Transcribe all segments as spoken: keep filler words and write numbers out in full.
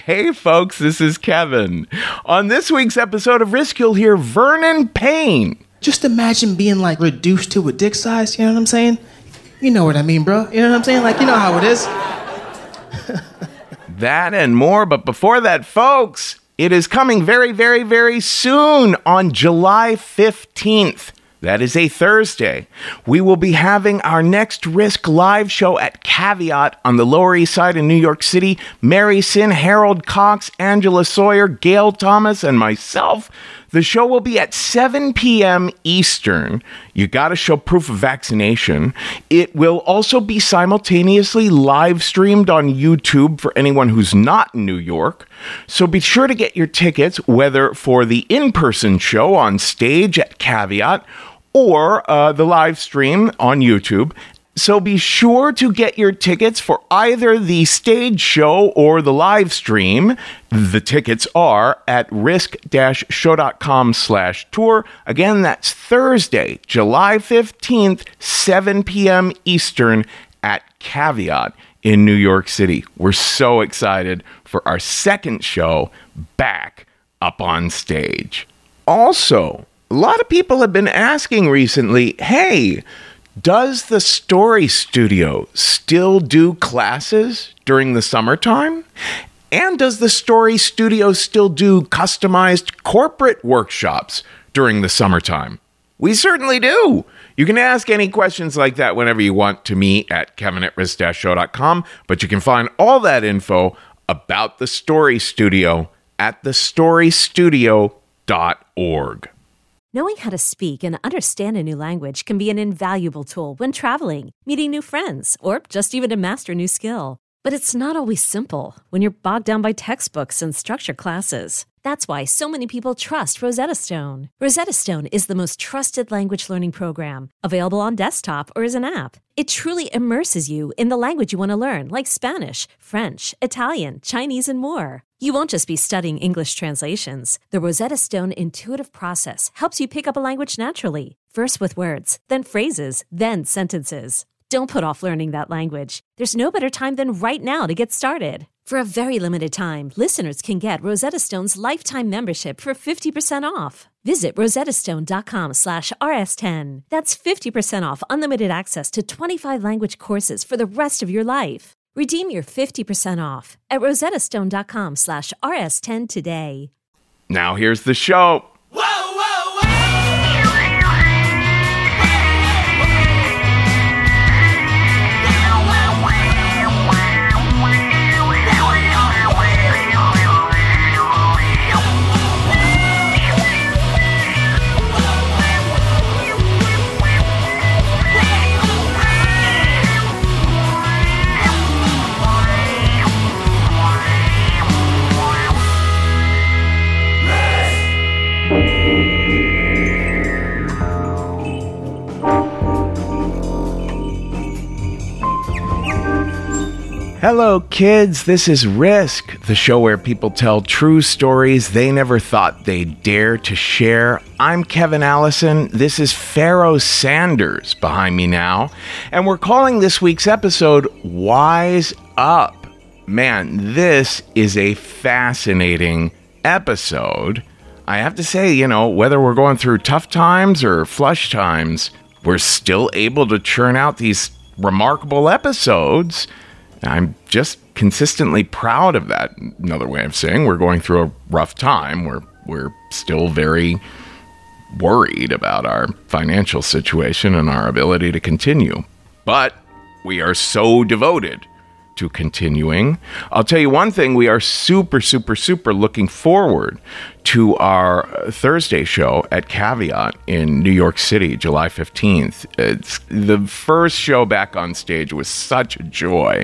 Hey folks, this is Kevin. On this week's episode of Risk, you'll hear Vernon Payne. Just imagine being like reduced to a dick size, you know what I'm saying? You know what I mean, bro. You know what I'm saying? Like, you know how it is. That and more, but before that, folks, it is coming very, very, very soon on July fifteenth. That is a Thursday. We will be having our next Risk live show at Caveat on the Lower East Side in New York City. Mary Sin, Harold Cox, Angela Sawyer, Gail Thomas, and myself. The show will be at seven p.m. Eastern. You gotta show proof of vaccination. It will also be simultaneously live streamed on YouTube for anyone who's not in New York. So be sure to get your tickets, whether for the in-person show on stage at Caveat or uh, the live stream on YouTube. So be sure to get your tickets for either the stage show or the live stream. The tickets are at risk-show.com slash tour. Again, that's Thursday, July fifteenth, seven p.m. Eastern at Caveat in New York City. We're so excited for our second show back up on stage. Also, a lot of people have been asking recently, hey, does the Story Studio still do classes during the summertime? And does the Story Studio still do customized corporate workshops during the summertime? We certainly do. You can ask any questions like that whenever you want to me at kevin at risk dash show dot com, but you can find all that info about the Story Studio at the story studio dot org. Knowing how to speak and understand a new language can be an invaluable tool when traveling, meeting new friends, or just even to master a new skill. But it's not always simple when you're bogged down by textbooks and structured classes. That's why so many people trust Rosetta Stone. Rosetta Stone is the most trusted language learning program, available on desktop or as an app. It truly immerses you in the language you want to learn, like Spanish, French, Italian, Chinese, and more. You won't just be studying English translations. The Rosetta Stone intuitive process helps you pick up a language naturally, first with words, then phrases, then sentences. Don't put off learning that language. There's no better time than right now to get started. For a very limited time, listeners can get Rosetta Stone's lifetime membership for fifty percent off. Visit rosettastone.com slash rs10. That's fifty percent off unlimited access to twenty-five language courses for the rest of your life. Redeem your fifty percent off at rosettastone.com slash rs10 today. Now here's the show. Hello, kids. This is Risk, the show where people tell true stories they never thought they'd dare to share. I'm Kevin Allison. This is Pharaoh Sanders behind me now, and we're calling this week's episode Wise Up. Man, this is a fascinating episode. I have to say, you know, whether we're going through tough times or flush times, we're still able to churn out these remarkable episodes. I'm just consistently proud of that. Another way of saying we're going through a rough time. We're we're still very worried about our financial situation and our ability to continue. But we are so devoted to continuing. I'll tell you one thing, we are super, super, super looking forward to our Thursday show at Caveat in New York City, July fifteenth. It's the first show back on stage was such a joy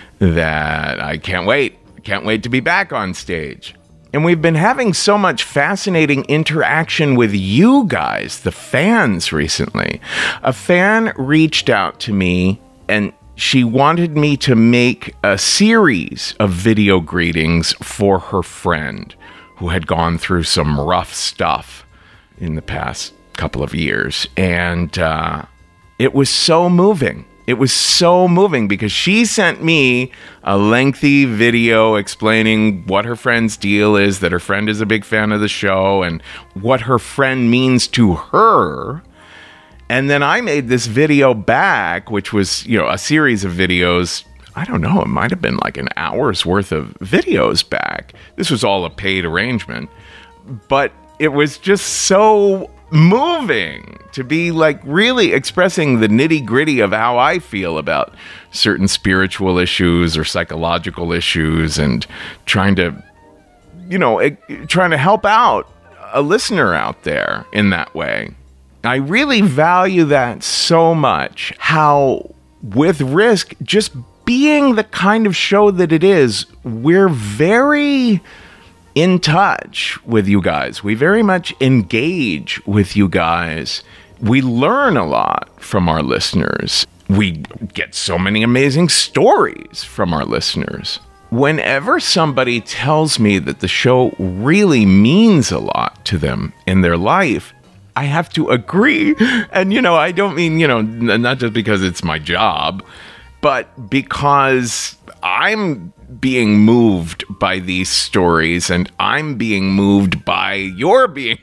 that I can't wait. Can't wait to be back on stage. And we've been having so much fascinating interaction with you guys, the fans, recently. A fan reached out to me and she wanted me to make a series of video greetings for her friend who had gone through some rough stuff in the past couple of years. And uh, it was so moving. It was so moving because she sent me a lengthy video explaining what her friend's deal is, that her friend is a big fan of the show, and what her friend means to her. And then I made this video back, which was, you know, a series of videos. I don't know, it might have been like an hour's worth of videos back. This was all a paid arrangement. But it was just so moving to be like really expressing the nitty gritty of how I feel about certain spiritual issues or psychological issues, and trying to, you know, it, trying to help out a listener out there in that way. I really value that so much, how with Risk just being the kind of show that it is, we're very in touch with you guys. We very much engage with you guys. We learn a lot from our listeners. We get so many amazing stories from our listeners. Whenever somebody tells me that the show really means a lot to them in their life, I have to agree. And, you know, I don't mean, you know, not just because it's my job, but because I'm being moved by these stories, and I'm being moved by your being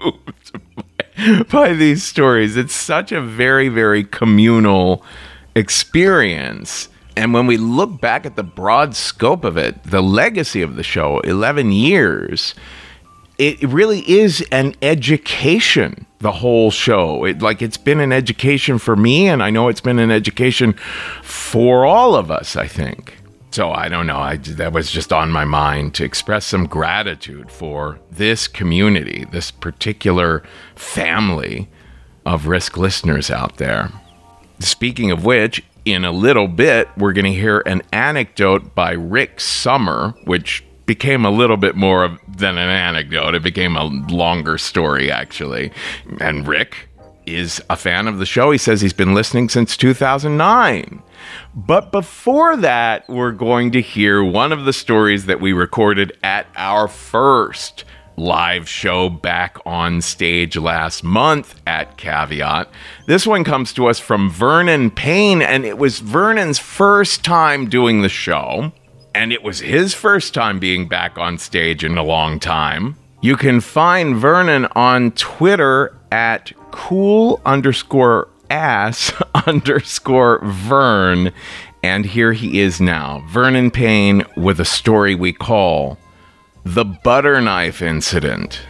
moved by these stories. It's such a very, very communal experience. And when we look back at the broad scope of it, the legacy of the show, eleven years, it really is an education, the whole show. It, like, it's been an education for me, and I know it's been an education for all of us, I think. So I don't know, I, that was just on my mind to express some gratitude for this community, this particular family of Risk listeners out there. Speaking of which, in a little bit, we're going to hear an anecdote by Rick Summer, which became a little bit more of, than an anecdote. It became a longer story, actually. And Rick is a fan of the show. He says he's been listening since two thousand nine. But before that, we're going to hear one of the stories that we recorded at our first live show back on stage last month at Caveat. This one comes to us from Vernon Payne, and it was Vernon's first time doing the show, and it was his first time being back on stage in a long time. You can find Vernon on Twitter at cool underscore ass underscore Vern, and here he is now, Vernon Payne, with a story we call The Butter Knife Incident.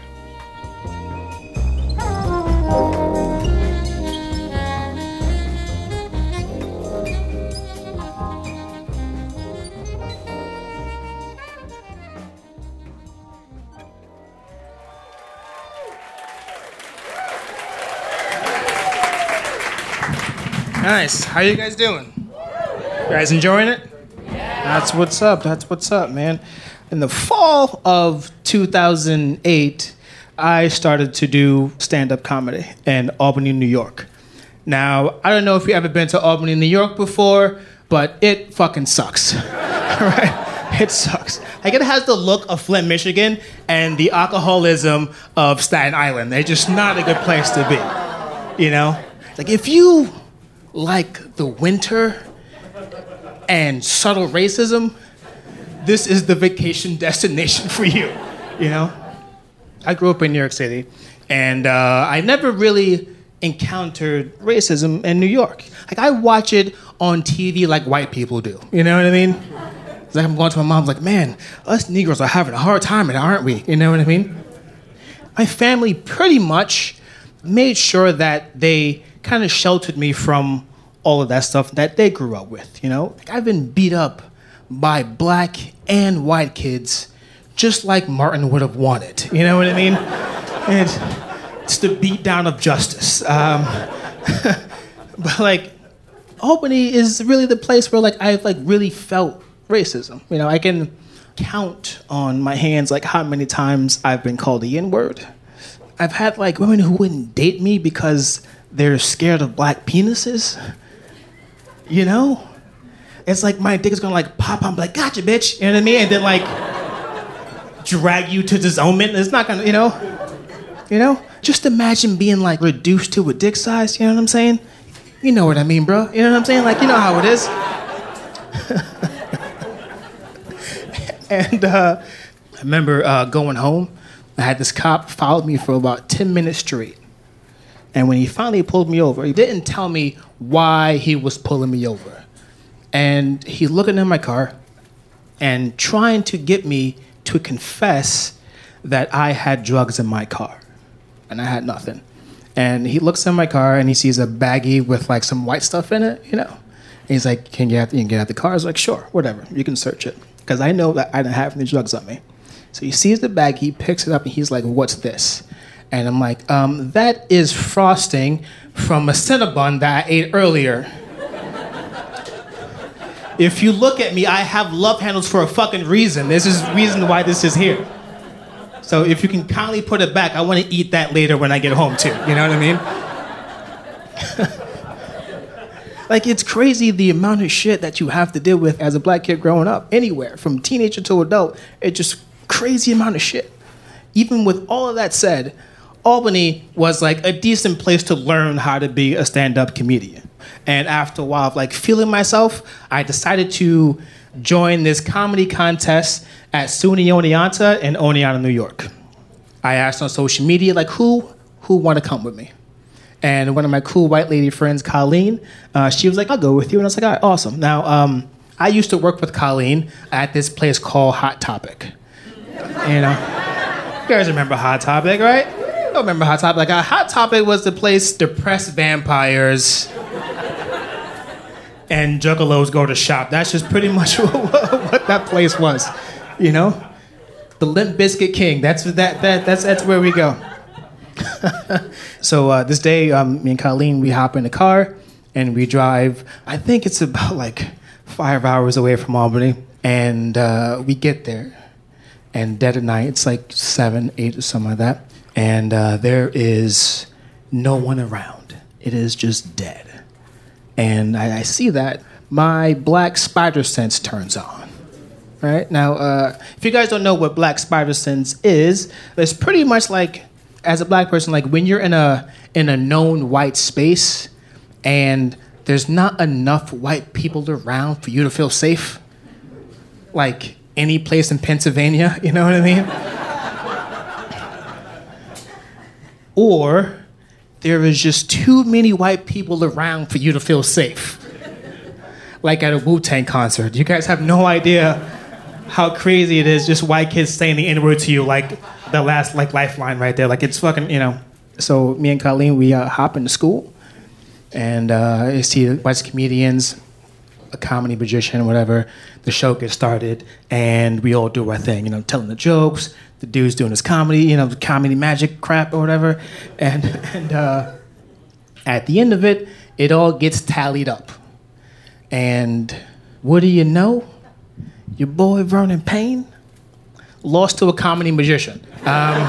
Nice. How you guys doing? You guys enjoying it? Yeah. That's what's up. That's what's up, man. In the fall of two thousand eight, I started to do stand-up comedy in Albany, New York. Now, I don't know if you've ever been to Albany, New York before, but it fucking sucks. Right? It sucks. Like, it has the look of Flint, Michigan, and the alcoholism of Staten Island. They're just not a good place to be. You know? Like, if you like the winter and subtle racism, this is the vacation destination for you, you know? I grew up in New York City, and uh, I never really encountered racism in New York. Like, I watch it on T V like white people do, you know what I mean? It's like I'm going to my mom's like, man, us Negroes are having a hard time, aren't we? You know what I mean? My family pretty much made sure that they kind of sheltered me from all of that stuff that they grew up with, you know? Like, I've been beat up by black and white kids just like Martin would have wanted, you know what I mean? And it's the beat down of justice. Um, but like, Albany is really the place where like I've like really felt racism. You know, I can count on my hands like how many times I've been called the N-word. I've had like women who wouldn't date me because they're scared of black penises. You know? It's like my dick is gonna like pop, I'm like, gotcha, bitch. You know what I mean? And then like drag you to disownment. It's not gonna, you know? You know? Just imagine being like reduced to a dick size, you know what I'm saying? You know what I mean, bro. You know what I'm saying? Like, you know how it is. And uh, I remember uh, going home. I had this cop followed me for about ten minutes straight. And when he finally pulled me over, he didn't tell me why he was pulling me over. And he's looking in my car and trying to get me to confess that I had drugs in my car. And I had nothing. And he looks in my car and he sees a baggie with like some white stuff in it, you know. And he's like, can you, get, you can get out the car? I was like, sure, whatever, you can search it. Because I know that I didn't have any drugs on me. So he sees the bag, he picks it up, and he's like, what's this? And I'm like, um, that is frosting from a Cinnabon that I ate earlier. If you look at me, I have love handles for a fucking reason. This is the reason why this is here. So if you can kindly put it back, I want to eat that later when I get home, too. You know what I mean? Like, it's crazy the amount of shit that you have to deal with as a black kid growing up, anywhere, from teenager to adult. It's just crazy amount of shit. Even with all of that said, Albany was like a decent place to learn how to be a stand-up comedian. And after a while of like feeling myself, I decided to join this comedy contest at SUNY Oneonta in Oneonta, New York. I asked on social media, like, who who want to come with me? And one of my cool white lady friends, Colleen, uh, she was like, I'll go with you. And I was like, all right, awesome. Now, um, I used to work with Colleen at this place called Hot Topic. You know, you guys remember Hot Topic, right? You don't remember Hot Topic. Like, uh, Hot Topic was the place depressed vampires and juggalos go to shop. That's just pretty much what, what that place was, you know? The Limp Bizkit King, that's, that, that, that's, that's where we go. So uh, this day, um, me and Colleen, we hop in the car and we drive. I think it's about like five hours away from Albany. And uh, we get there. And dead at night, it's like seven, eight or something like that. And uh, there is no one around. It is just dead. And I, I see that. My black spider sense turns on. Right? Now, uh, if you guys don't know what black spider sense is, it's pretty much like, as a black person, like when you're in a in a known white space and there's not enough white people around for you to feel safe, like any place in Pennsylvania, you know what I mean? Or there is just too many white people around for you to feel safe. Like at a Wu-Tang concert. You guys have no idea how crazy it is, just white kids saying the N-word to you, like the last like lifeline right there. Like it's fucking, you know. So me and Colleen, we uh, hop into school and uh, I see white comedians, a comedy magician, whatever. The show gets started and we all do our thing, you know, telling the jokes. The dude's doing his comedy, you know, the comedy magic crap or whatever. And, and uh, at the end of it, it all gets tallied up. And what do you know? Your boy Vernon Payne lost to a comedy magician. Um,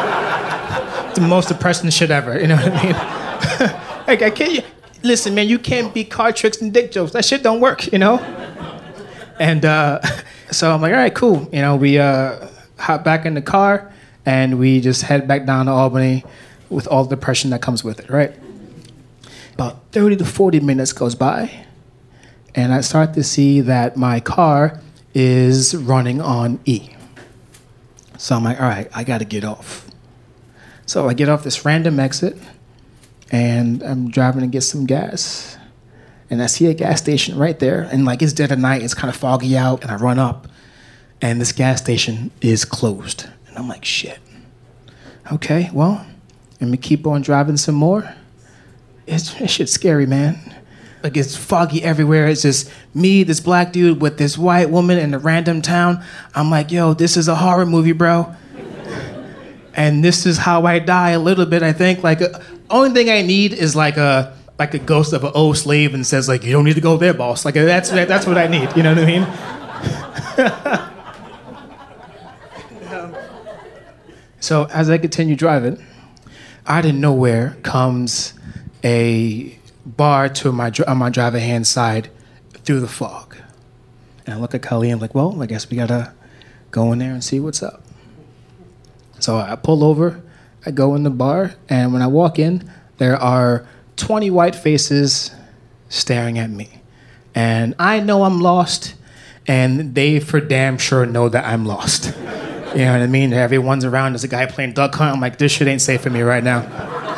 the most depressing shit ever, you know what I mean? Like, I can't, listen, man, you can't beat card tricks and dick jokes. That shit don't work, you know? And uh, so I'm like, all right, cool. You know, we uh, hop back in the car and we just head back down to Albany with all the depression that comes with it, right? About thirty to forty minutes goes by and I start to see that my car is running on E. So I'm like, all right, I gotta get off. So I get off this random exit and I'm driving to get some gas. And I see a gas station right there. And like it's dead at night, it's kind of foggy out. And I run up and this gas station is closed. And I'm like, shit. Okay, well, let me keep on driving some more. It's, it's shit's scary, man. Like it's foggy everywhere. It's just me, this black dude with this white woman in a random town. I'm like, yo, this is a horror movie, bro. And this is how I die a little bit, I think. Like, uh, only thing I need is like a like a ghost of an old slave and says like, you don't need to go there, boss. Like that's that's what I need. You know what I mean? um, so as I continue driving, out of nowhere comes a bar to my on my driver hand side through the fog. And I look at Colleen, I'm like, well, I guess we gotta go in there and see what's up. So I pull over, I go in the bar, and when I walk in, there are twenty white faces staring at me. And I know I'm lost, and they for damn sure know that I'm lost. You know what I mean? Everyone's around. There's a guy playing duck hunt. I'm like, this shit ain't safe for me right now.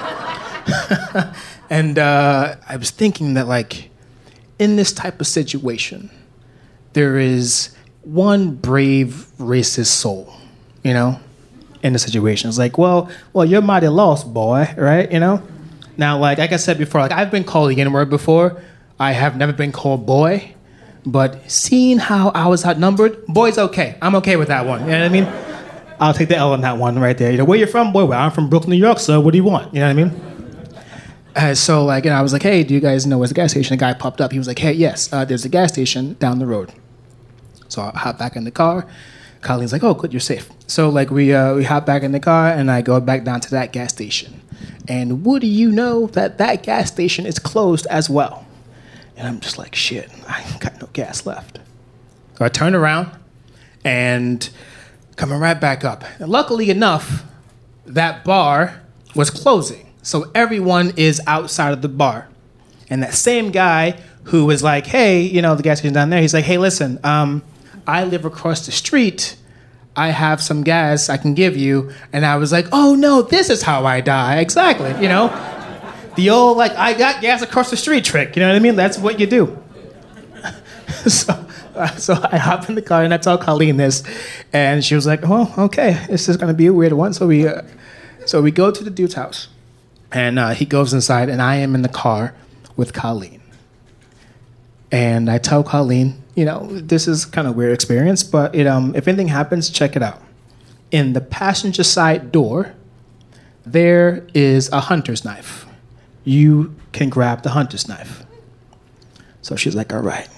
And uh, I was thinking that, like, in this type of situation, there is one brave racist soul, you know, in the situation. It's like, well, well, you're mighty lost, boy, right? You know? Now, like, like I said before, like, I've been called the N-word before. I have never been called boy. But seeing how I was outnumbered, boy's okay. I'm okay with that one. You know what I mean? I'll take the L on that one right there. You know, where you from, boy? Well, I'm from Brooklyn, New York, so what do you want? You know what I mean? Uh, so, like, you know, I was like, hey, do you guys know where's the gas station? The guy popped up. He was like, hey, yes, uh, there's a gas station down the road. So I hop back in the car. Colleen's like, oh, good, you're safe. So, like, we uh, we hop back in the car, and I go back down to that gas station. And what do you know that that gas station is closed as well? And I'm just like, shit, I ain't got no gas left. So I turn around and coming right back up. And luckily enough, that bar was closing. So everyone is outside of the bar. And that same guy who was like, hey, you know, the gas station down there, he's like, hey, listen, um, I live across the street. I have some gas I can give you. And I was like, oh, no, this is how I die. Exactly, you know? The old, like, I got gas across the street trick. You know what I mean? That's what you do. so, uh, so I hop in the car and I tell Colleen this. And she was like, oh, okay, this is going to be a weird one. So we, uh, so we go to the dude's house. And uh, he goes inside, and I am in the car with Colleen. And I tell Colleen, you know, this is kind of a weird experience, but it, um, if anything happens, check it out. In the passenger side door, there is a hunter's knife. You can grab the hunter's knife. So she's like, all right.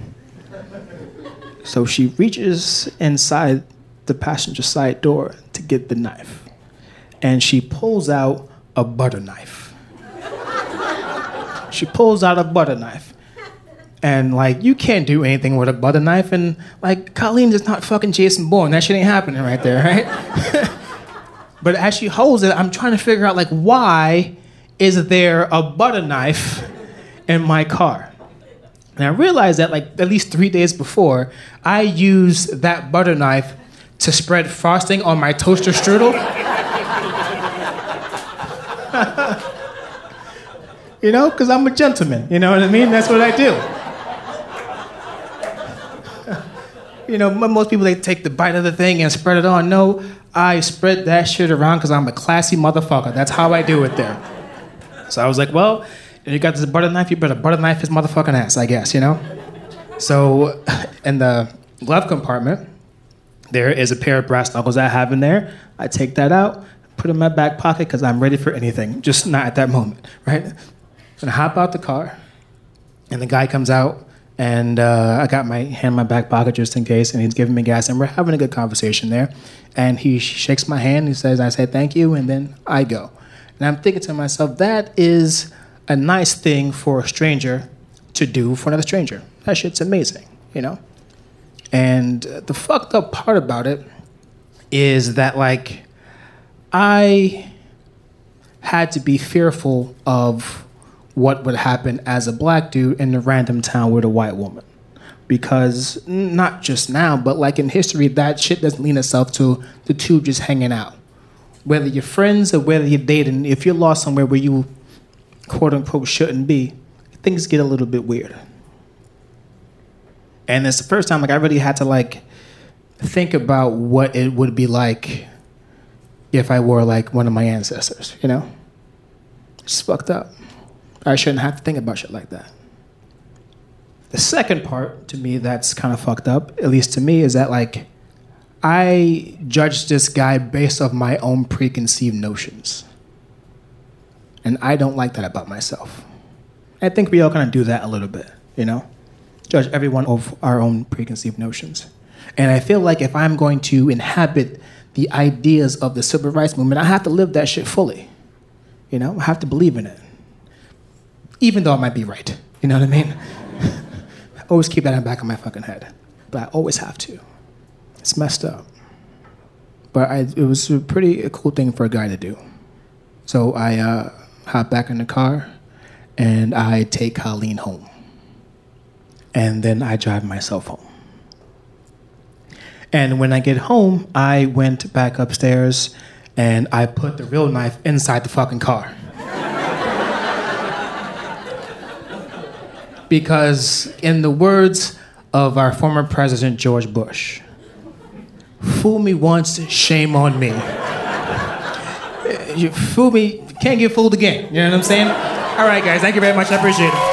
So she reaches inside the passenger side door to get the knife. And she pulls out a butter knife. She pulls out a butter knife. And, like, you can't do anything with a butter knife. And, like, Colleen is not fucking Jason Bourne. That shit ain't happening right there, right? But as she holds it, I'm trying to figure out, like, why is there a butter knife in my car? And I realized that, like, at least three days before, I used that butter knife to spread frosting on my toaster strudel. You know, because I'm a gentleman. You know what I mean? That's what I do. You know, most people, they take the bite of the thing and spread it on. No, I spread that shit around because I'm a classy motherfucker. That's how I do it there. So I was like, well, if you got this butter knife, you better butter knife his motherfucking ass, I guess, you know? So in the glove compartment, there is a pair of brass knuckles I have in there. I take that out, put it in my back pocket because I'm ready for anything, just not at that moment, right? And I hop out the car, and the guy comes out, and uh, I got my hand in my back pocket just in case, and he's giving me gas, and we're having a good conversation there. And he shakes my hand, he says, I say thank you, and then I go. And I'm thinking to myself, that is a nice thing for a stranger to do for another stranger. That shit's amazing, you know? And the fucked up part about it is that, like, I had to be fearful of what would happen as a black dude in a random town with a white woman. Because not just now, but like in history, that shit doesn't lean itself to the two just hanging out. Whether you're friends or whether you're dating, if you're lost somewhere where you quote unquote shouldn't be, things get a little bit weird. And it's the first time like I really had to like think about what it would be like if I were like one of my ancestors, you know? It's fucked up. I shouldn't have to think about shit like that. The second part, to me, that's kind of fucked up, at least to me, is that, like, I judged this guy based off my own preconceived notions. And I don't like that about myself. I think we all kind of do that a little bit, you know? Judge everyone of our own preconceived notions. And I feel like if I'm going to inhabit the ideas of the civil rights movement, I have to live that shit fully. You know? I have to believe in it. Even though I might be right. You know what I mean? I always keep that in the back of my fucking head. But I always have to. It's messed up. But I, it was a pretty cool thing for a guy to do. So I uh, hopped back in the car, and I take Colleen home. And then I drive myself home. And when I get home, I went back upstairs and I put the real knife inside the fucking car. Because in the words of our former president, George Bush, fool me once, shame on me. You fool me, can't get fooled again. You know what I'm saying? All right, guys, thank you very much. I appreciate it.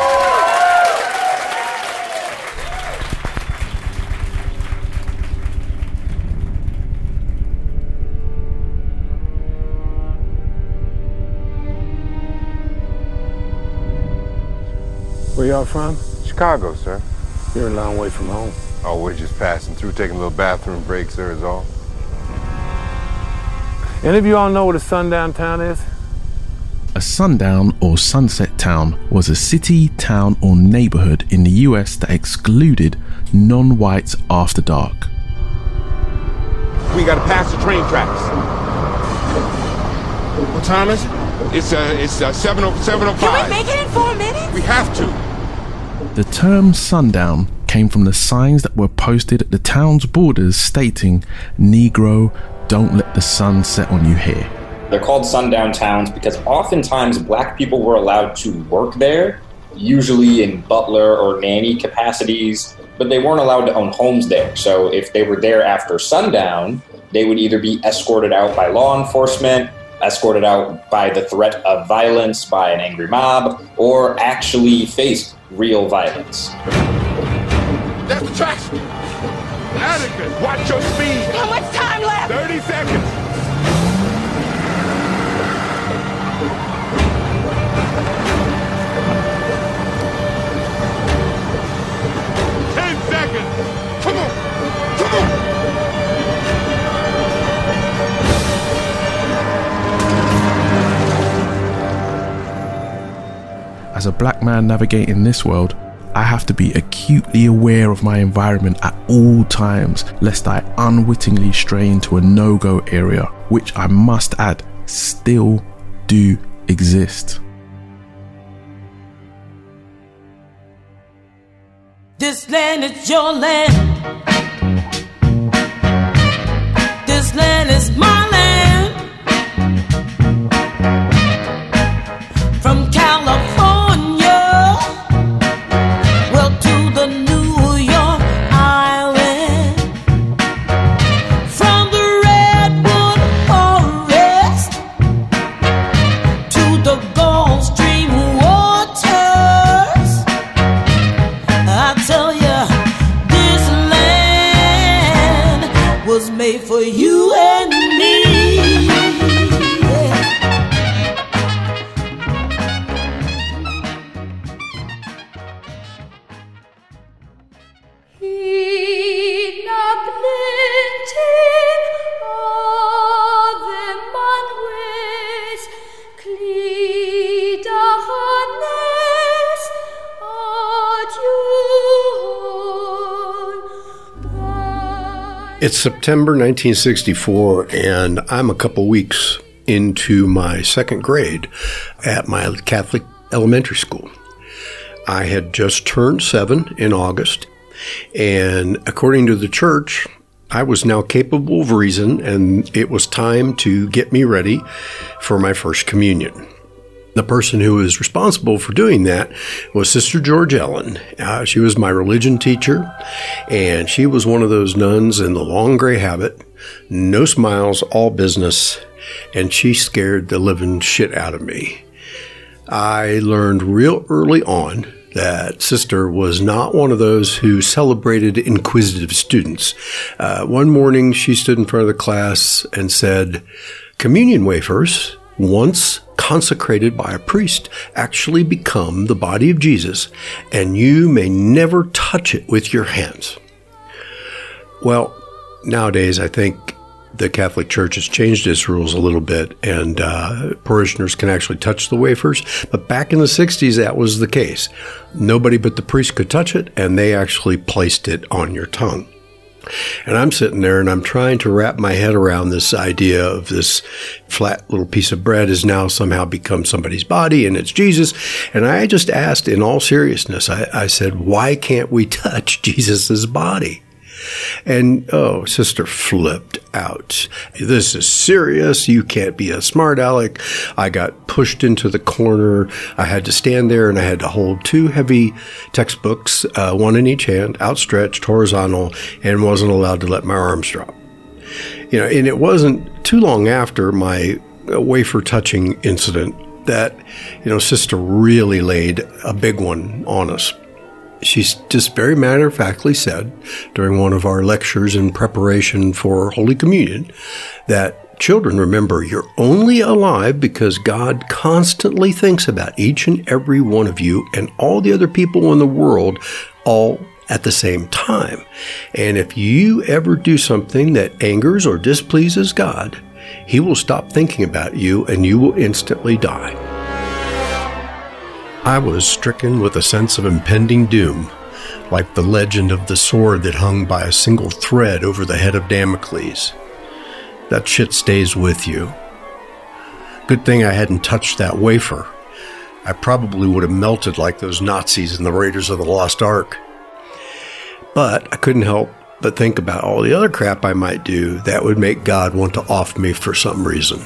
Where y'all from? Chicago, sir. You're a long way from home. Oh, we're just passing through, taking a little bathroom break, sir, is all. Any of you all know what a sundown town is? A sundown or sunset town was a city, town, or neighborhood in the U S that excluded non-whites after dark. We gotta pass the train tracks. What time is it? It's uh, it's uh, seven oh five. Can we make it in four minutes? We have to. The term sundown came from the signs that were posted at the town's borders stating, "Negro, don't let the sun set on you here." They're called sundown towns because oftentimes black people were allowed to work there, usually in butler or nanny capacities, but they weren't allowed to own homes there. So if they were there after sundown, they would either be escorted out by law enforcement, escorted out by the threat of violence by an angry mob, or actually faced real violence. That's the tracks. Atticus, watch your speed. How much time left? thirty seconds. ten seconds. Come on. Come on. As a black man navigating this world, I have to be acutely aware of my environment at all times, lest I unwittingly stray into a no-go area, which I must add, still do exist. This land is your land. This land is my land. From California, well, to the New York Island. From the Redwood Forest to the Gulf Stream waters. I tell ya, this land was made for you and me. It's September nineteen sixty-four, and I'm a couple weeks into my second grade at my Catholic elementary school. I had just turned seven in August, and according to the church, I was now capable of reason, and it was time to get me ready for my first communion. The person who was responsible for doing that was Sister George Ellen. Uh, she was my religion teacher, and she was one of those nuns in the long gray habit, no smiles, all business, and she scared the living shit out of me. I learned real early on that Sister was not one of those who celebrated inquisitive students. Uh, one morning, she stood in front of the class and said, "Communion wafers, once consecrated by a priest, actually become the body of Jesus, and you may never touch it with your hands." Well, nowadays I think the Catholic Church has changed its rules a little bit, and uh, parishioners can actually touch the wafers. But back in the sixties, that was the case. Nobody but the priest could touch it, and they actually placed it on your tongue. And I'm sitting there and I'm trying to wrap my head around this idea of this flat little piece of bread has now somehow become somebody's body and it's Jesus. And I just asked in all seriousness, I, I said, why can't we touch Jesus's body? And, oh, sister flipped out. This is serious. You can't be a smart aleck. I got pushed into the corner. I had to stand there and I had to hold two heavy textbooks, uh, one in each hand, outstretched, horizontal, and wasn't allowed to let my arms drop. You know, and it wasn't too long after my wafer touching incident that, you know, sister really laid a big one on us. She's just very matter-of-factly said during one of our lectures in preparation for Holy Communion that, children, remember, you're only alive because God constantly thinks about each and every one of you and all the other people in the world all at the same time. And if you ever do something that angers or displeases God, He will stop thinking about you and you will instantly die. I was stricken with a sense of impending doom, like the legend of the sword that hung by a single thread over the head of Damocles. That shit stays with you. Good thing I hadn't touched that wafer. I probably would have melted like those Nazis in the Raiders of the Lost Ark. But I couldn't help but think about all the other crap I might do that would make God want to off me for some reason.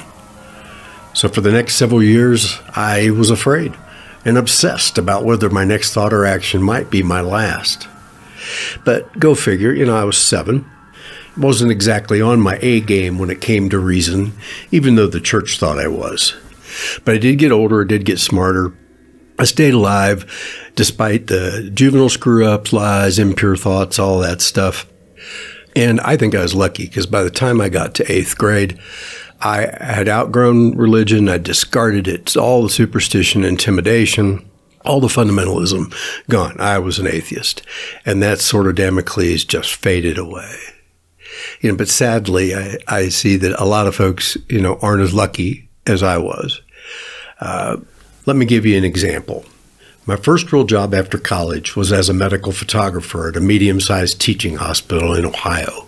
So for the next several years, I was afraid and obsessed about whether my next thought or action might be my last. But go figure, you know, I was seven. Wasn't exactly on my A game when it came to reason, even though the church thought I was. But I did get older, I did get smarter. I stayed alive despite the juvenile screw-ups, lies, impure thoughts, all that stuff. And I think I was lucky because by the time I got to eighth grade, I had outgrown religion. I discarded it. All the superstition, intimidation, all the fundamentalism gone. I was an atheist. And that sort of Damocles just faded away. You know, but sadly, I, I see that a lot of folks, you know, aren't as lucky as I was. Uh, let me give you an example. My first real job after college was as a medical photographer at a medium-sized teaching hospital in Ohio.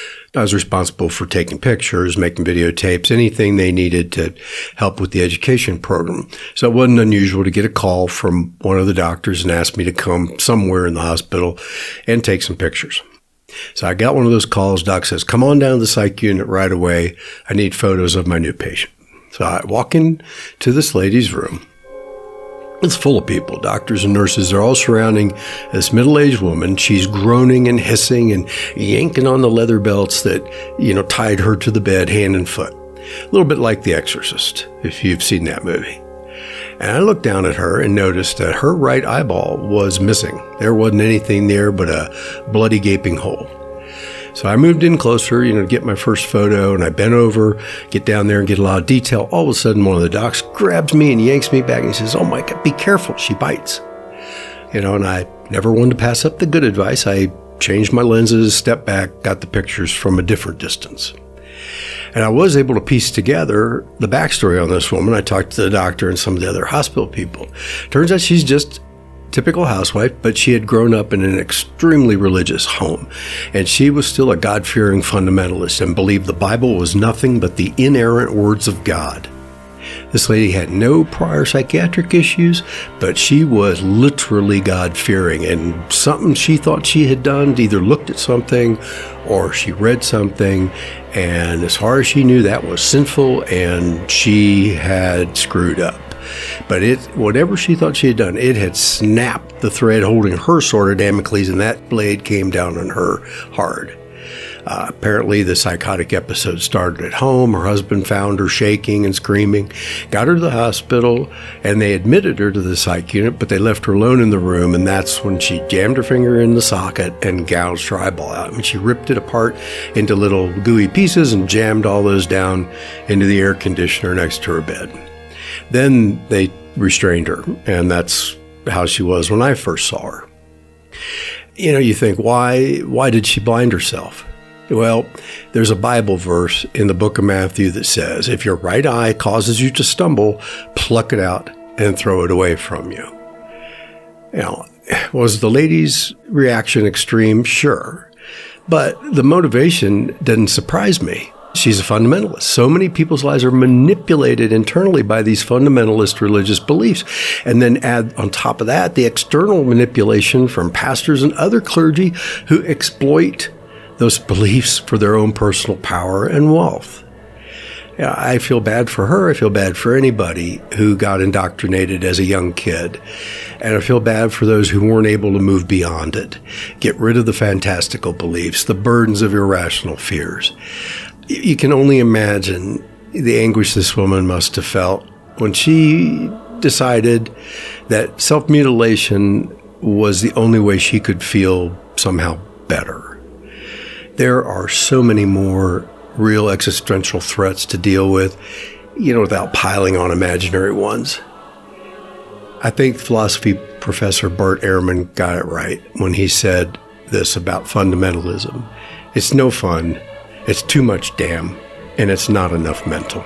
I was responsible for taking pictures, making videotapes, anything they needed to help with the education program. So it wasn't unusual to get a call from one of the doctors and ask me to come somewhere in the hospital and take some pictures. So I got one of those calls. Doc says, come on down to the psych unit right away. I need photos of my new patient. So I walk into this lady's room. It's full of people, doctors and nurses. They're all surrounding this middle-aged woman. She's groaning and hissing and yanking on the leather belts that, you know, tied her to the bed hand and foot. A little bit like The Exorcist, if you've seen that movie. And I looked down at her and noticed that her right eyeball was missing. There wasn't anything there but a bloody gaping hole. So I moved in closer, you know, to get my first photo, and I bent over, get down there and get a lot of detail. All of a sudden, one of the docs grabs me and yanks me back and he says, oh my God, be careful, she bites. You know, and I never wanted to pass up the good advice. I changed my lenses, stepped back, got the pictures from a different distance. And I was able to piece together the backstory on this woman. I talked to the doctor and some of the other hospital people. Turns out she's just typical housewife, but she had grown up in an extremely religious home. And she was still a God-fearing fundamentalist and believed the Bible was nothing but the inerrant words of God. This lady had no prior psychiatric issues, but she was literally God-fearing. And something she thought she had done, either looked at something or she read something, and as far as she knew, that was sinful and she had screwed up. But it, whatever she thought she had done, it had snapped the thread holding her sword of Damocles, and that blade came down on her hard. Uh, apparently, the psychotic episode started at home. Her husband found her shaking and screaming, got her to the hospital, and they admitted her to the psych unit, but they left her alone in the room, and that's when she jammed her finger in the socket and gouged her eyeball out. I mean, she ripped it apart into little gooey pieces and jammed all those down into the air conditioner next to her bed. Then they restrained her, and that's how she was when I first saw her. You know, you think, why, why did she blind herself? Well, there's a Bible verse in the book of Matthew that says, if your right eye causes you to stumble, pluck it out and throw it away from you. You know, was the lady's reaction extreme? Sure. But the motivation didn't surprise me. She's a fundamentalist. So many people's lives are manipulated internally by these fundamentalist religious beliefs. And then add on top of that the external manipulation from pastors and other clergy who exploit those beliefs for their own personal power and wealth. Yeah, I feel bad for her. I feel bad for anybody who got indoctrinated as a young kid. And I feel bad for those who weren't able to move beyond it, get rid of the fantastical beliefs, the burdens of irrational fears. You can only imagine the anguish this woman must have felt when she decided that self-mutilation was the only way she could feel somehow better. There are so many more real existential threats to deal with, you know, without piling on imaginary ones. I think philosophy professor Bart Ehrman got it right when he said this about fundamentalism. It's no fun, it's too much damn, and it's not enough mental.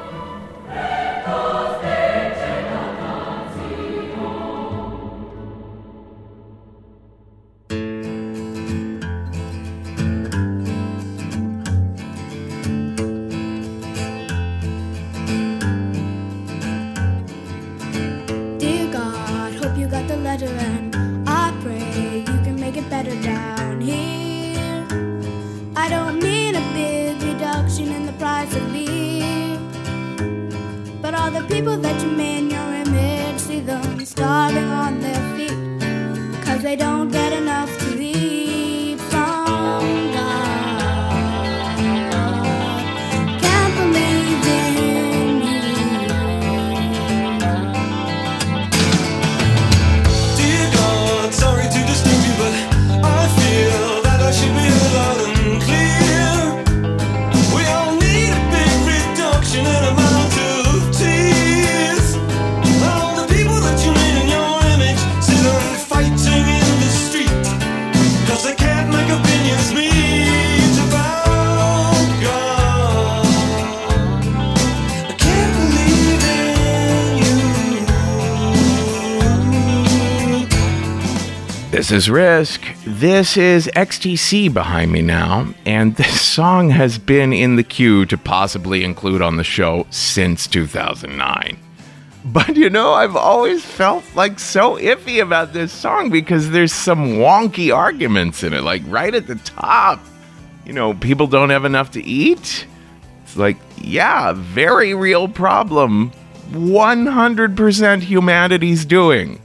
This is Risk. This is X T C behind me now, and this song has been in the queue to possibly include on the show since two thousand nine. But you know, I've always felt like so iffy about this song because there's some wonky arguments in it, like right at the top. You know, people don't have enough to eat. It's like, yeah, very real problem. one hundred percent humanity's doing.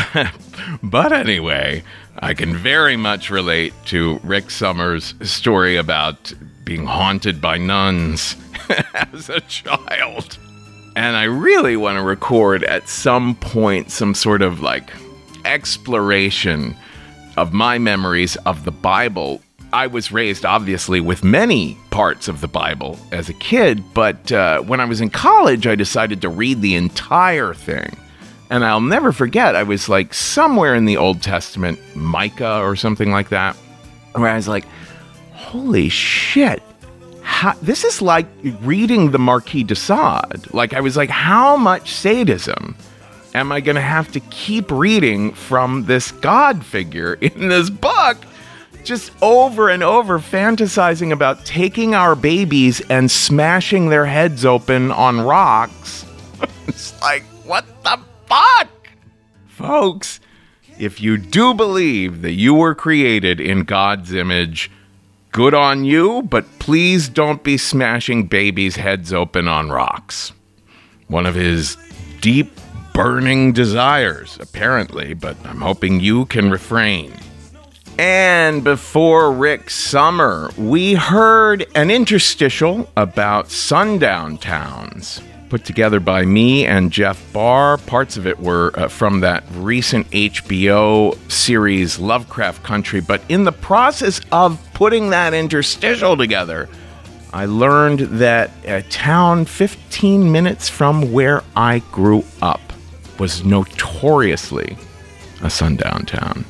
But anyway, I can very much relate to Rick Summers' story about being haunted by nuns as a child. And I really want to record at some point some sort of like exploration of my memories of the Bible. I was raised, obviously, with many parts of the Bible as a kid, but uh, when I was in college, I decided to read the entire thing. And I'll never forget, I was like somewhere in the Old Testament, Micah or something like that, where I was like, holy shit, how, this is like reading the Marquis de Sade. Like, I was like, how much sadism am I going to have to keep reading from this God figure in this book? Just over and over fantasizing about taking our babies and smashing their heads open on rocks. It's like, what the fuck? Folks, if you do believe that you were created in God's image, good on you, but please don't be smashing babies' heads open on rocks. One of his deep, burning desires, apparently, but I'm hoping you can refrain. And before Rick Summer, we heard an interstitial about sundown towns, put together by me and Jeff Barr. Parts of it were uh, from that recent H B O series Lovecraft Country. But in the process of putting that interstitial together, I learned that a town fifteen minutes from where I grew up was notoriously a sundown town.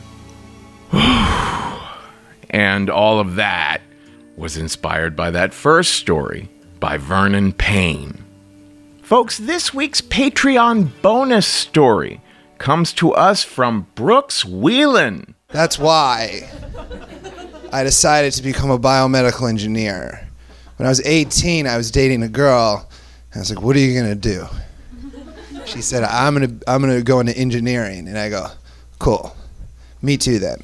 And all of that was inspired by that first story by Vernon Payne. Folks, this week's Patreon bonus story comes to us from Brooks Whelan. That's why. I decided to become a biomedical engineer. When I was eighteen, I was dating a girl. And I was like, what are you going to do? She said, I'm going to I'm gonna go into engineering. And I go, cool. Me too then.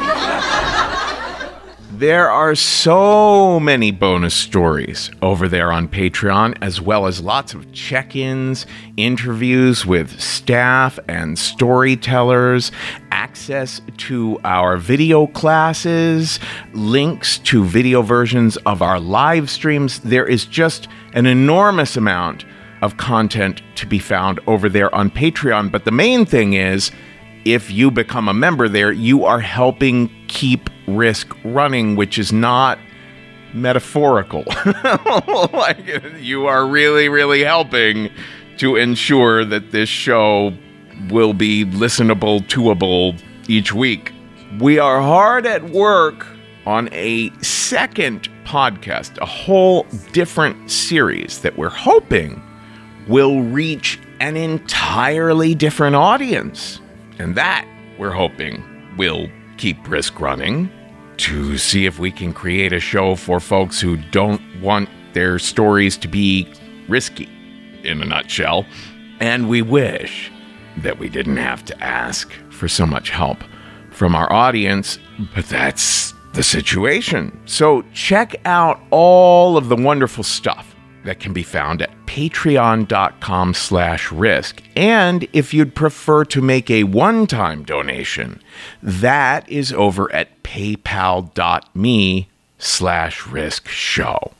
There are so many bonus stories over there on Patreon, as well as lots of check-ins, interviews with staff and storytellers, access to our video classes, links to video versions of our live streams. There is just an enormous amount of content to be found over there on Patreon. But the main thing is, if you become a member there, you are helping keep Risk running, which is not metaphorical. Like, you are really, really helping to ensure that this show will be listenable, toable each week. We are hard at work on a second podcast, a whole different series that we're hoping will reach an entirely different audience. And that, we're hoping, will keep Risk running, to see if we can create a show for folks who don't want their stories to be risky, in a nutshell. And we wish that we didn't have to ask for so much help from our audience, but that's the situation. So check out all of the wonderful stuff that can be found at patreon.com slash risk. And if you'd prefer to make a one-time donation, that is over at paypal.me slash risk show.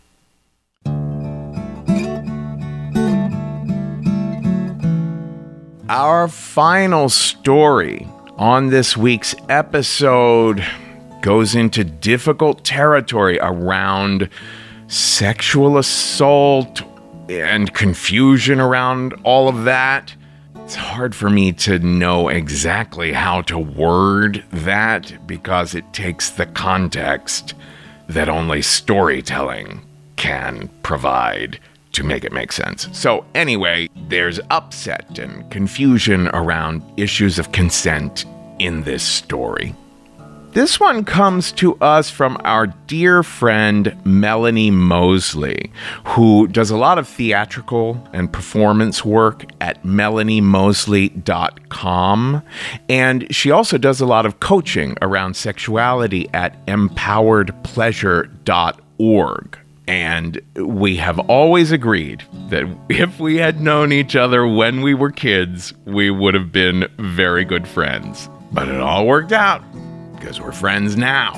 Our final story on this week's episode goes into difficult territory around sexual assault and confusion around all of that. It's hard for me to know exactly how to word that because it takes the context that only storytelling can provide to make it make sense. So anyway, there's upset and confusion around issues of consent in this story. This one comes to us from our dear friend Melanie Mosley, who does a lot of theatrical and performance work at melanie mosley dot com. And she also does a lot of coaching around sexuality at empowered pleasure dot org. And we have always agreed that if we had known each other when we were kids, we would have been very good friends. But it all worked out, because we're friends now.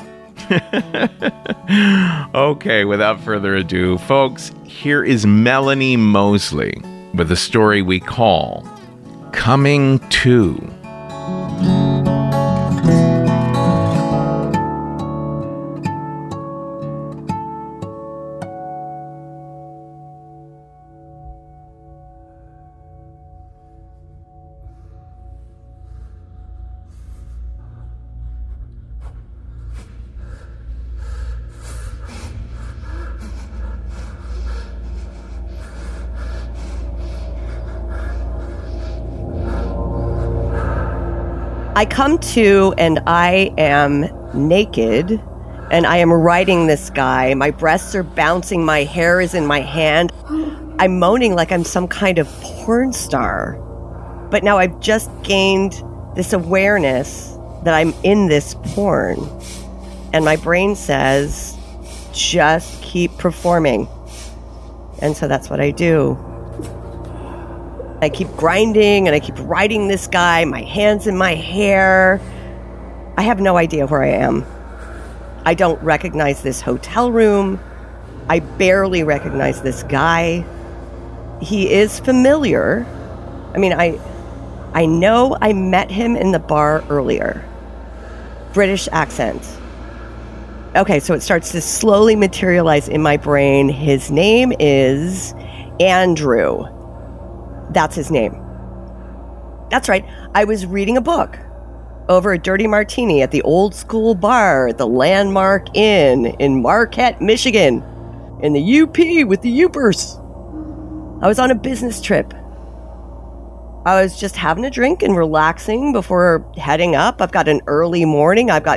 Okay, without further ado, folks, here is Melanie Mosley with a story we call Coming To. I come to and I am naked and I am riding this guy. My breasts are bouncing. My hair is in my hand. I'm moaning like I'm some kind of porn star. But now I've just gained this awareness that I'm in this porn. And my brain says, just keep performing. And so that's what I do. I keep grinding and I keep riding this guy, my hands in my hair. I have no idea where I am. I don't recognize this hotel room. I barely recognize this guy. He is familiar. I mean, I I know I met him in the bar earlier. British accent. Okay, so it starts to slowly materialize in my brain. His name is Andrew. That's his name. That's right. I was reading a book over a dirty martini at the old school bar at the Landmark Inn in Marquette, Michigan, in the U P with the Upers. I was on a business trip. I was just having a drink and relaxing before heading up. I've got an early morning. I've got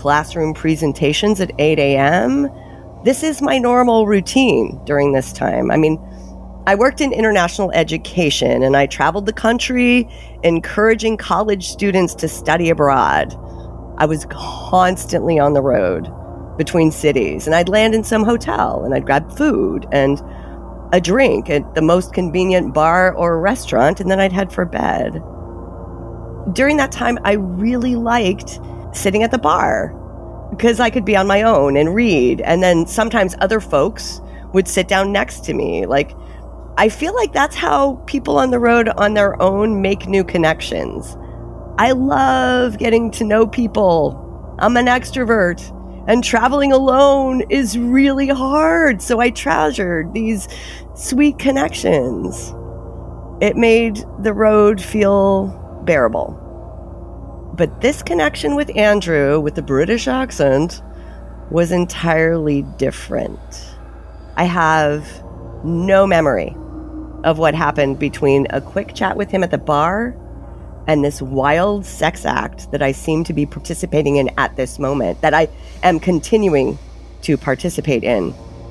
classroom presentations at eight a.m. This is my normal routine during this time. I mean, I worked in international education and I traveled the country encouraging college students to study abroad. I was constantly on the road between cities, and I'd land in some hotel and I'd grab food and a drink at the most convenient bar or restaurant, and then I'd head for bed. During that time, I really liked sitting at the bar because I could be on my own and read, and then sometimes other folks would sit down next to me. Like, I feel like that's how people on the road on their own make new connections. I love getting to know people. I'm an extrovert. And traveling alone is really hard, so I treasured these sweet connections. It made the road feel bearable. But this connection with Andrew, with the British accent, was entirely different. I have no memory of what happened between a quick chat with him at the bar and this wild sex act that I seem to be participating in at this moment, that I am continuing to participate in.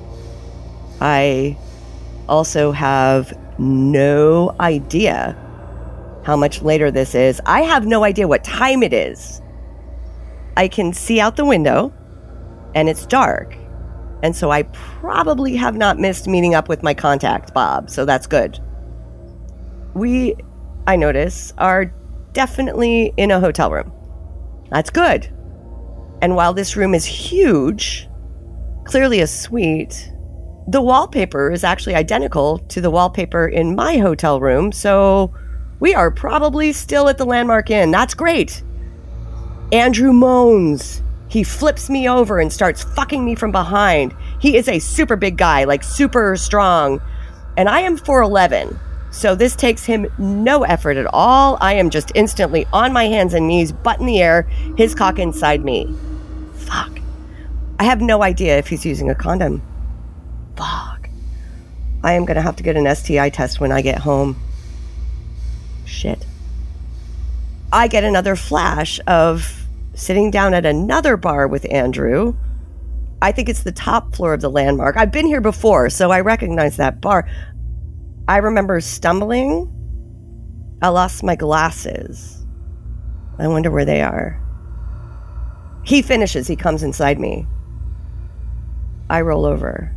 I also have no idea how much later this is. I have no idea what time it is. I can see out the window, and it's dark. And so I probably have not missed meeting up with my contact, Bob, so that's good. We, I notice, are definitely in a hotel room. That's good. And while this room is huge, clearly a suite, the wallpaper is actually identical to the wallpaper in my hotel room, so we are probably still at the Landmark Inn. That's great. Andrew moans. He flips me over and starts fucking me from behind. He is a super big guy, like super strong. And I am four eleven. So this takes him no effort at all. I am just instantly on my hands and knees, butt in the air, his cock inside me. Fuck. I have no idea if he's using a condom. Fuck. I am going to have to get an S T I test when I get home. Shit. I get another flash of sitting down at another bar with Andrew. I think it's the top floor of the Landmark. I've been here before, so I recognize that bar. I remember stumbling. I lost my glasses. I wonder where they are. He finishes. He comes inside me. I roll over.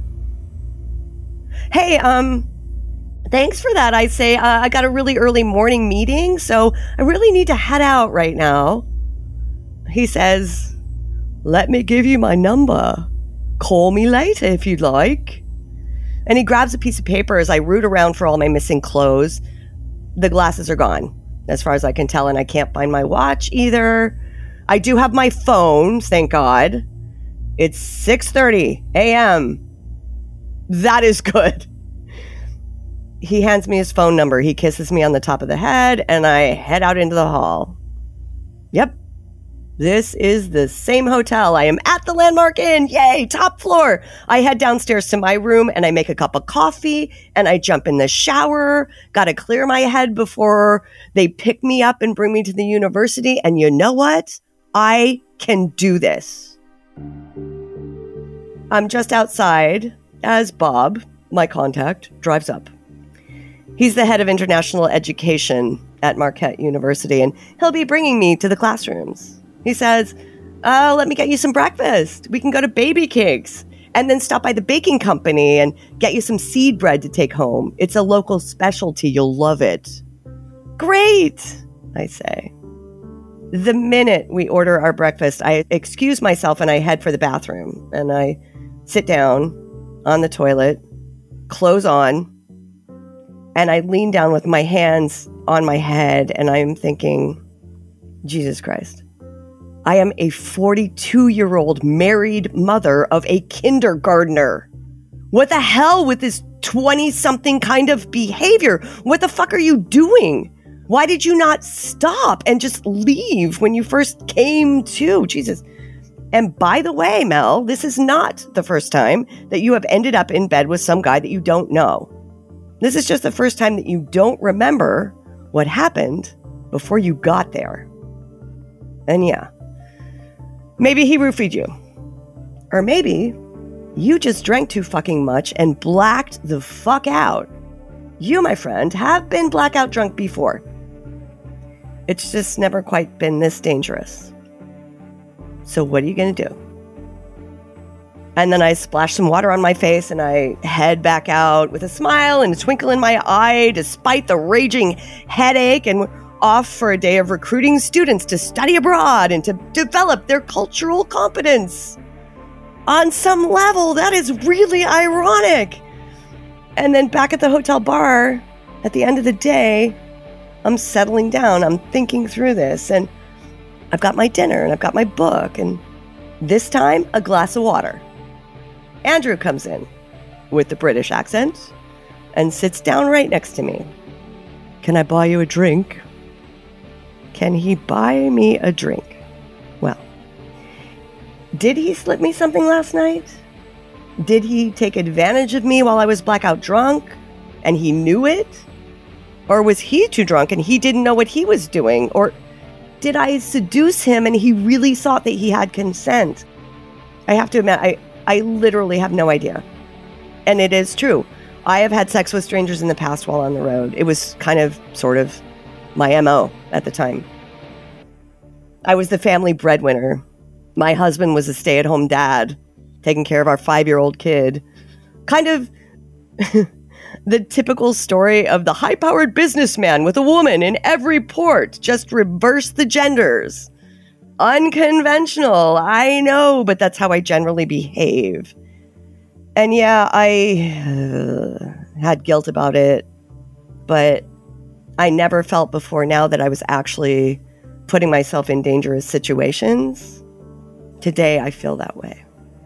Hey, um, thanks for that. I say, uh, I got a really early morning meeting, so I really need to head out right now. He says, let me give you my number. Call me later if you'd like. And he grabs a piece of paper as I root around for all my missing clothes. The glasses are gone, as far as I can tell, and I can't find my watch either. I do have my phone, thank God. It's six thirty a.m. That is good. He hands me his phone number. He kisses me on the top of the head, and I head out into the hall. Yep. This is the same hotel. I am at the Landmark Inn. Yay, top floor. I head downstairs to my room and I make a cup of coffee and I jump in the shower. Got to clear my head before they pick me up and bring me to the university. And you know what? I can do this. I'm just outside as Bob, my contact, drives up. He's the head of international education at Marquette University, and he'll be bringing me to the classrooms. He says, oh, let me get you some breakfast. We can go to Baby Cakes and then stop by the baking company and get you some seed bread to take home. It's a local specialty. You'll love it. Great, I say. The minute we order our breakfast, I excuse myself and I head for the bathroom. And I sit down on the toilet, clothes on, and I lean down with my hands on my head and I'm thinking, Jesus Christ. I am a forty-two-year-old married mother of a kindergartner. What the hell with this twenty-something kind of behavior? What the fuck are you doing? Why did you not stop and just leave when you first came to? Jesus. And by the way, Mel, this is not the first time that you have ended up in bed with some guy that you don't know. This is just the first time that you don't remember what happened before you got there. And yeah, Maybe he roofied you. Or maybe you just drank too fucking much and blacked the fuck out. You, my friend, have been blackout drunk before. It's just never quite been this dangerous. So what are you going to do? And then I splash some water on my face and I head back out with a smile and a twinkle in my eye despite the raging headache, and off for a day of recruiting students to study abroad and to develop their cultural competence. On some level, that is really ironic. And then back at the hotel bar, at the end of the day, I'm settling down. I'm thinking through this, and I've got my dinner and I've got my book, and this time, a glass of water. Andrew comes in with the British accent and sits down right next to me. Can I buy you a drink? Can he buy me a drink? Well, did he slip me something last night? Did he take advantage of me while I was blackout drunk and he knew it? Or was he too drunk and he didn't know what he was doing? Or did I seduce him and he really thought that he had consent? I have to admit, I, I literally have no idea. And it is true. I have had sex with strangers in the past while on the road. It was kind of, sort of, my M O at the time. I was the family breadwinner. My husband was a stay-at-home dad, taking care of our five-year-old kid. Kind of the typical story of the high-powered businessman with a woman in every port. Just reverse the genders. Unconventional, I know, but that's how I generally behave. And yeah, I uh, had guilt about it, but I never felt before now that I was actually putting myself in dangerous situations. Today, I feel that way.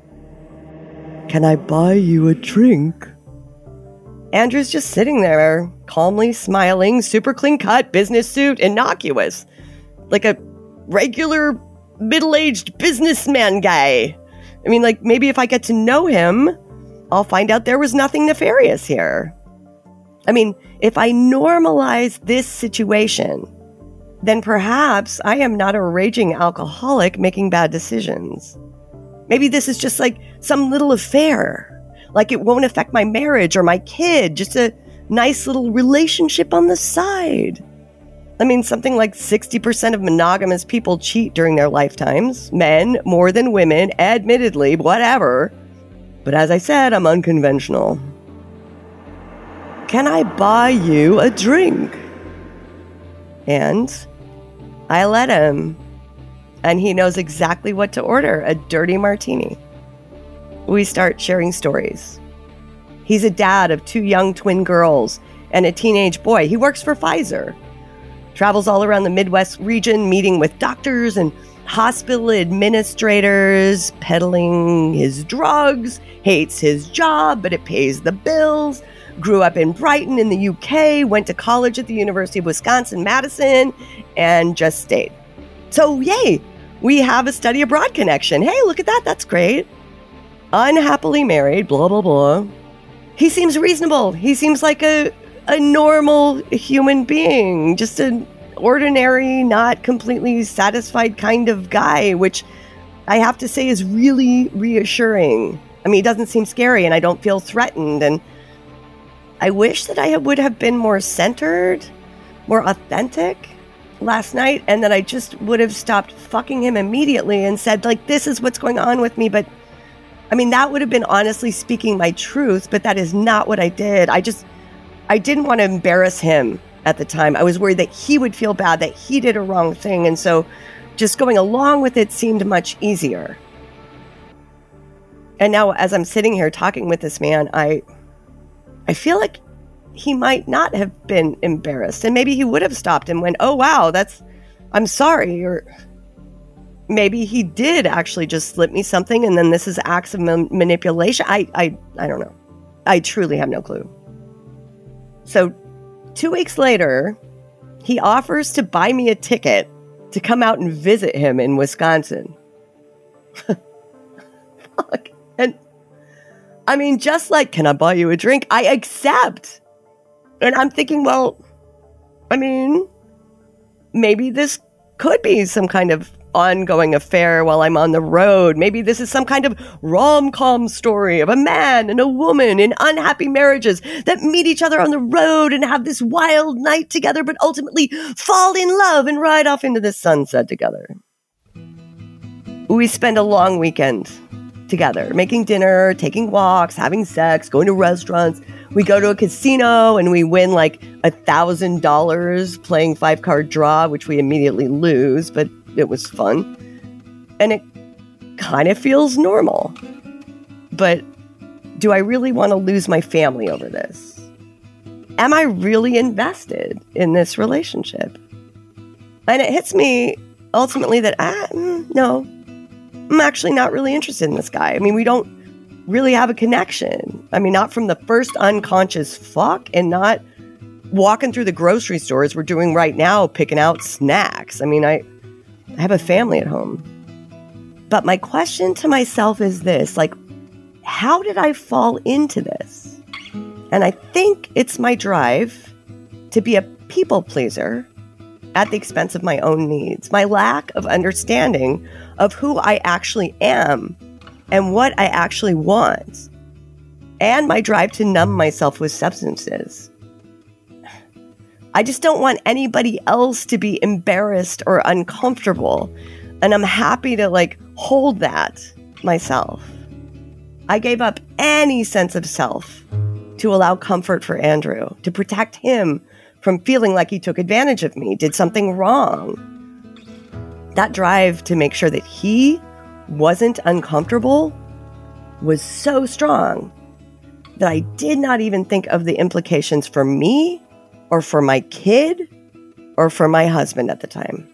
Can I buy you a drink? Andrew's just sitting there, calmly smiling, super clean cut, business suit, innocuous. Like a regular middle-aged businessman guy. I mean, like, maybe if I get to know him, I'll find out there was nothing nefarious here. I mean, if I normalize this situation, then perhaps I am not a raging alcoholic making bad decisions. Maybe this is just like some little affair. Like it won't affect my marriage or my kid, just a nice little relationship on the side. I mean, something like sixty percent of monogamous people cheat during their lifetimes. Men more than women, admittedly, whatever. But as I said, I'm unconventional. Can I buy you a drink? And I let him. And he knows exactly what to order, a dirty martini. We start sharing stories. He's a dad of two young twin girls and a teenage boy. He works for Pfizer. Travels all around the Midwest region, meeting with doctors and hospital administrators, peddling his drugs, hates his job, but it pays the bills. Grew up in Brighton in the U K, went to college at the University of Wisconsin-Madison, and just stayed. So, yay, we have a study abroad connection. Hey, look at that, that's great. Unhappily married, blah, blah, blah. He seems reasonable. He seems like a, a normal human being, just an ordinary, not completely satisfied kind of guy, which I have to say is really reassuring. I mean, he doesn't seem scary, and I don't feel threatened, and I wish that I would have been more centered, more authentic last night, and that I just would have stopped fucking him immediately and said, like, this is what's going on with me. But, I mean, that would have been honestly speaking my truth, but that is not what I did. I just, I didn't want to embarrass him at the time. I was worried that he would feel bad, that he did a wrong thing, and so just going along with it seemed much easier. And now, as I'm sitting here talking with this man, I... I feel like he might not have been embarrassed, and maybe he would have stopped and went, oh, wow, that's, I'm sorry. Or maybe he did actually just slip me something, and then this is acts of ma- manipulation. I, I, I don't know. I truly have no clue. So two weeks later, he offers to buy me a ticket to come out and visit him in Wisconsin. Fuck. And I mean, just like, can I buy you a drink? I accept. And I'm thinking, well, I mean, maybe this could be some kind of ongoing affair while I'm on the road. Maybe this is some kind of rom-com story of a man and a woman in unhappy marriages that meet each other on the road and have this wild night together, but ultimately fall in love and ride off into the sunset together. We spend a long weekend together, making dinner, taking walks, having sex, going to restaurants. We go to a casino and we win like a thousand dollars playing five card draw, which we immediately lose, but it was fun. And it kind of feels normal. But do I really want to lose my family over this? Am I really invested in this relationship? And it hits me ultimately that, ah, mm, no, I'm actually not really interested in this guy. I mean, we don't really have a connection. I mean, not from the first unconscious fuck and not walking through the grocery stores we're doing right now, picking out snacks. I mean, I, I have a family at home. But my question to myself is this, like, how did I fall into this? And I think it's my drive to be a people pleaser at the expense of my own needs, my lack of understanding of who I actually am and what I actually want, and my drive to numb myself with substances. I just don't want anybody else to be embarrassed or uncomfortable, and I'm happy to like hold that myself. I gave up any sense of self to allow comfort for Andrew, to protect him from feeling like he took advantage of me, did something wrong. That drive to make sure that he wasn't uncomfortable was so strong that I did not even think of the implications for me or for my kid or for my husband at the time.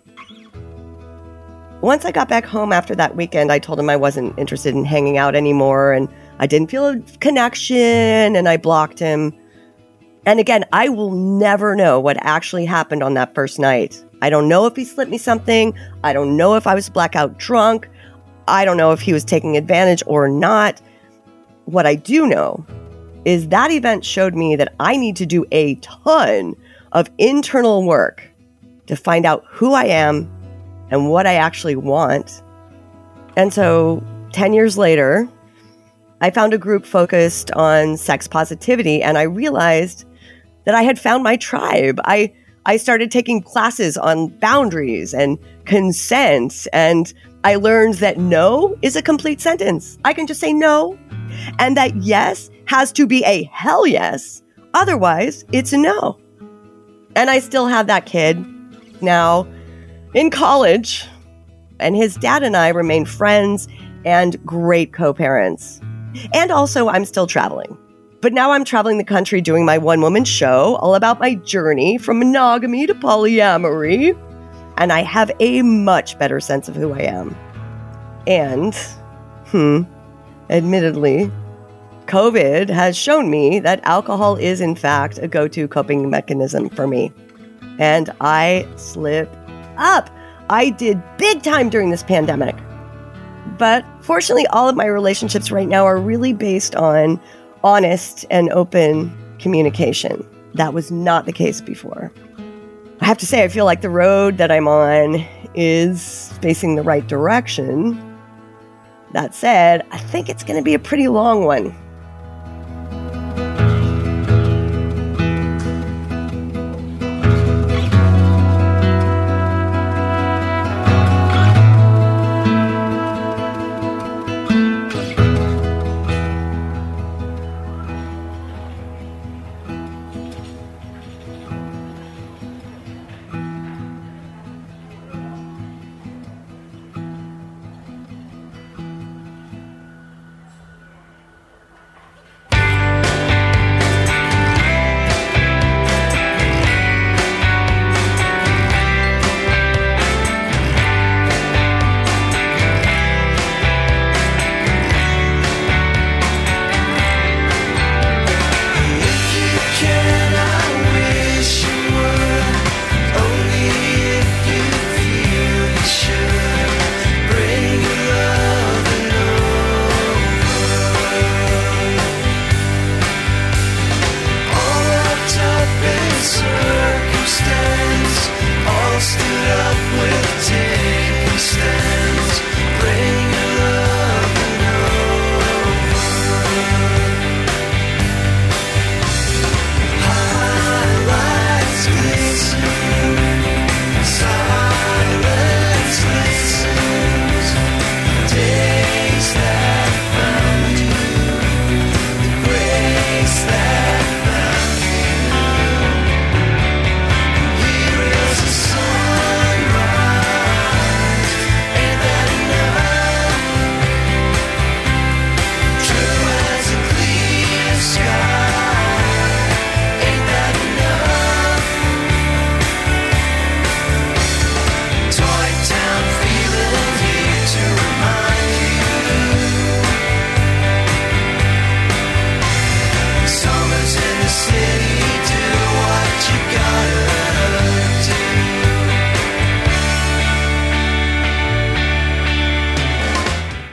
Once I got back home after that weekend, I told him I wasn't interested in hanging out anymore and I didn't feel a connection and I blocked him. And again, I will never know what actually happened on that first night. I don't know if he slipped me something. I don't know if I was blackout drunk. I don't know if he was taking advantage or not. What I do know is that event showed me that I need to do a ton of internal work to find out who I am and what I actually want. And so ten years later, I found a group focused on sex positivity, and I realized that I had found my tribe. I I started taking classes on boundaries and consent, and I learned that no is a complete sentence. I can just say no, and that yes has to be a hell yes. Otherwise, it's a no. And I still have that kid now in college, and his dad and I remain friends and great co-parents. And also, I'm still traveling. But now I'm traveling the country doing my one-woman show all about my journey from monogamy to polyamory. And I have a much better sense of who I am. And, hmm, admittedly, COVID has shown me that alcohol is, in fact, a go-to coping mechanism for me. And I slip up. I did big time during this pandemic. But fortunately, all of my relationships right now are really based on honest and open communication. That was not the case before. I have to say, I feel like the road that I'm on is facing the right direction. That said, I think it's going to be a pretty long one.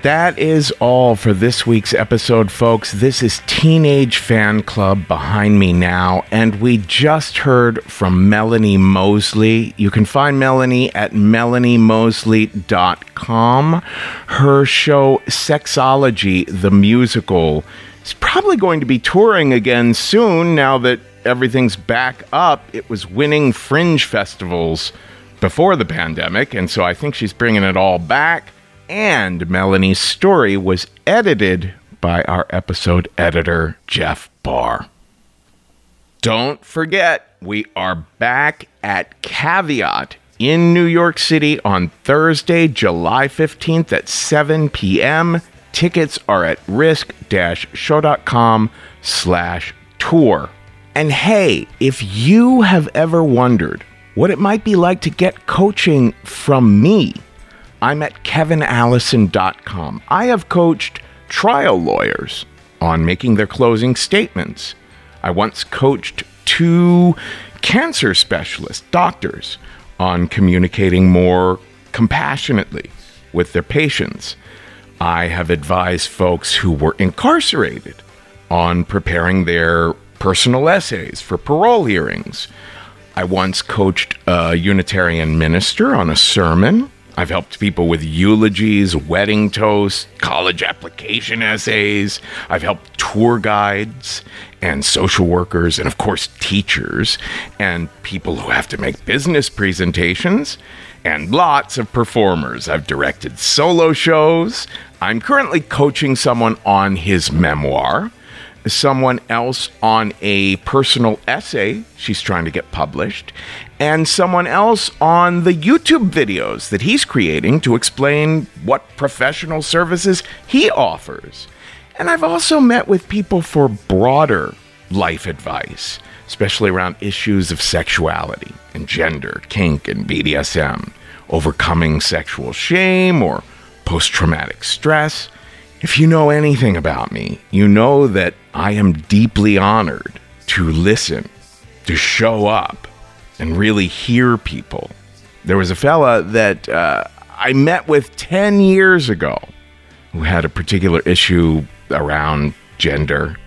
That is all for this week's episode, folks. This is Teenage Fan Club behind me now, and we just heard from Melanie Mosley. You can find Melanie at melanie mosley dot com. Her show, Sexology, the Musical, is probably going to be touring again soon now that everything's back up. It was winning fringe festivals before the pandemic, and so I think she's bringing it all back. And Melanie's story was edited by our episode editor, Jeff Barr. Don't forget, we are back at Caveat in New York City on Thursday, July fifteenth at seven p.m. Tickets are at risk-show.com slash tour. And hey, if you have ever wondered what it might be like to get coaching from me, I'm at kevin allison dot com. I have coached trial lawyers on making their closing statements. I once coached two cancer specialists, doctors, on communicating more compassionately with their patients. I have advised folks who were incarcerated on preparing their personal essays for parole hearings. I once coached a Unitarian minister on a sermon. I've helped people with eulogies, wedding toasts, college application essays. I've helped tour guides and social workers and, of course, teachers and people who have to make business presentations and lots of performers. I've directed solo shows. I'm currently coaching someone on his memoir, someone else on a personal essay she's trying to get published, and someone else on the YouTube videos that he's creating to explain what professional services he offers. And I've also met with people for broader life advice, especially around issues of sexuality and gender, kink, and B D S M, overcoming sexual shame or post-traumatic stress. If you know anything about me, you know that I am deeply honored to listen, to show up, and really hear people. There was a fella that uh, I met with ten years ago who had a particular issue around gender.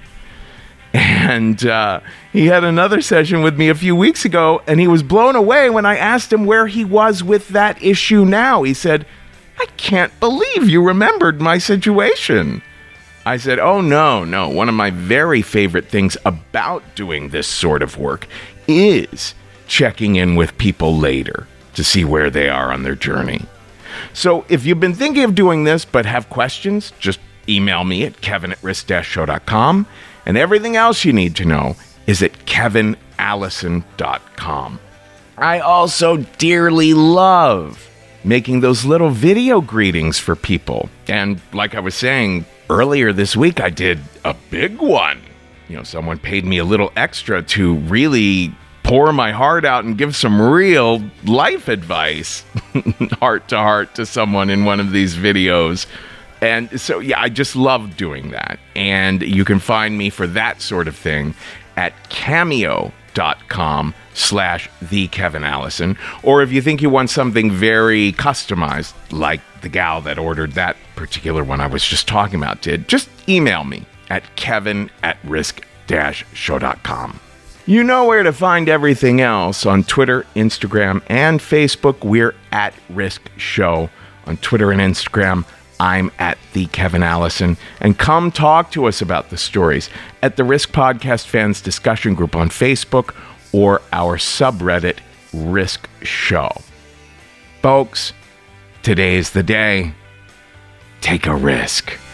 And uh, he had another session with me a few weeks ago, and he was blown away when I asked him where he was with that issue now. He said, "I can't believe you remembered my situation." I said, "Oh, no, no. One of my very favorite things about doing this sort of work is checking in with people later to see where they are on their journey." So if you've been thinking of doing this but have questions, just email me at kevin at risk dash show dot com. And everything else you need to know is at kevin allison dot com. I also dearly love making those little video greetings for people. And like I was saying earlier this week, I did a big one. You know, someone paid me a little extra to really pour my heart out and give some real life advice, heart to heart, to someone in one of these videos. And so, yeah, I just love doing that. And you can find me for that sort of thing at cameo.com slash the Kevin Allison. Or if you think you want something very customized, like the gal that ordered that particular one I was just talking about did, just email me at kevin at risk dash show dot com. You know where to find everything else on Twitter, Instagram, and Facebook. We're at Risk Show. On Twitter and Instagram, I'm at the Kevin Allison. And come talk to us about the stories at the Risk Podcast Fans Discussion Group on Facebook or our subreddit, Risk Show. Folks, today's the day. Take a risk.